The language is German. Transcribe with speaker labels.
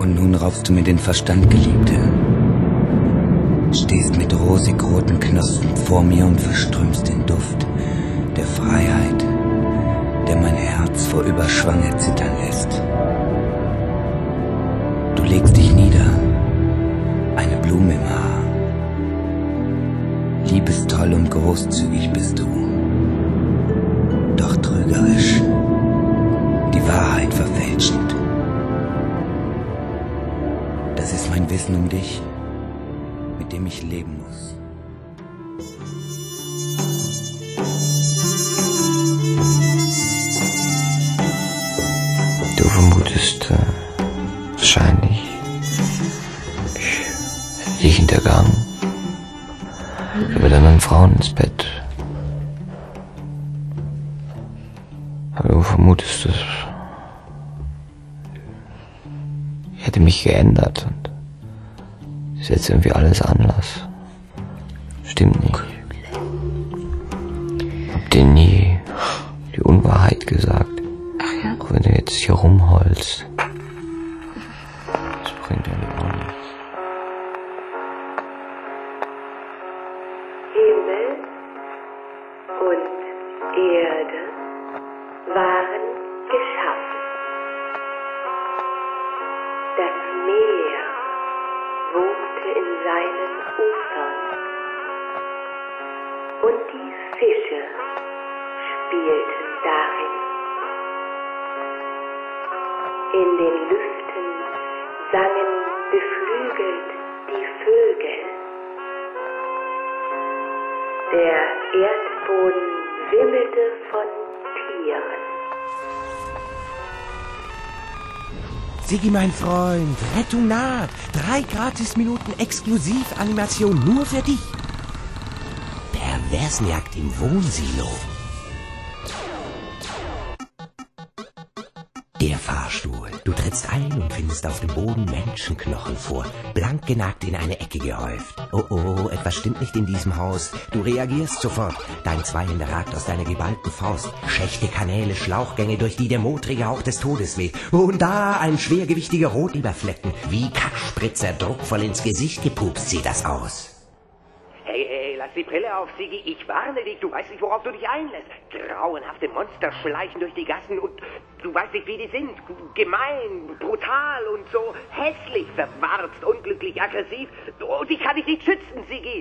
Speaker 1: Und nun raubst du mir den Verstand, Geliebte. Stehst mit rosig-roten Knospen vor mir und verströmst den Duft der Freiheit, der mein Herz vor Überschwang zittern lässt. Du legst dich nieder, eine Blume im Haar. Liebestoll und großzügig bist du, doch trügerisch, die Wahrheit verfälschend. Das ist mein Wissen um dich, mit dem ich leben muss.
Speaker 2: Du vermutest wahrscheinlich, ich hätte dich hintergangen. Ich bin mit anderen Frauen ins Bett. Aber du vermutest es. Ich hätte mich geändert und ist jetzt irgendwie alles anders. Stimmt nicht. Hab dir nie die Unwahrheit gesagt.
Speaker 3: Ach ja.
Speaker 2: Auch wenn du jetzt hier rumheulst. Das bringt irgendwie auch nichts.
Speaker 4: Himmel und Erde waren geschaffen. Das Meer wogte in seinen Ufern und die Fische spielten darin. In den Lüften sangen beflügelt die Vögel. Der Erdboden wimmelte von Tieren.
Speaker 5: Sigi, mein Freund, Rettung naht. 3 Gratisminuten Exklusiv-Animation nur für dich. Perversenjagd im Wohnsilo. Der Fahrstuhl. Du trittst ein und findest auf dem Boden Menschenknochen vor, blank genagt in eine Ecke gehäuft. Oh, oh, etwas stimmt nicht in diesem Haus. Du reagierst sofort. Dein Zweihänder ragt aus deiner geballten Faust. Schächte Kanäle, Schlauchgänge, durch die der modrige Hauch des Todes weht. Und da ein schwergewichtiger Rotleberflecken. Wie Kackspritzer druckvoll ins Gesicht gepupst sieht das aus.
Speaker 6: Hey, lass die Brille auf, Sigi. Ich warne dich. Du weißt nicht, worauf du dich einlässt. Grauenhafte Monster schleichen durch die Gassen und du weißt nicht, wie die sind. Gemein, brutal und so hässlich, verwarzt, unglücklich, aggressiv. Und ich kann dich nicht schützen, Sigi.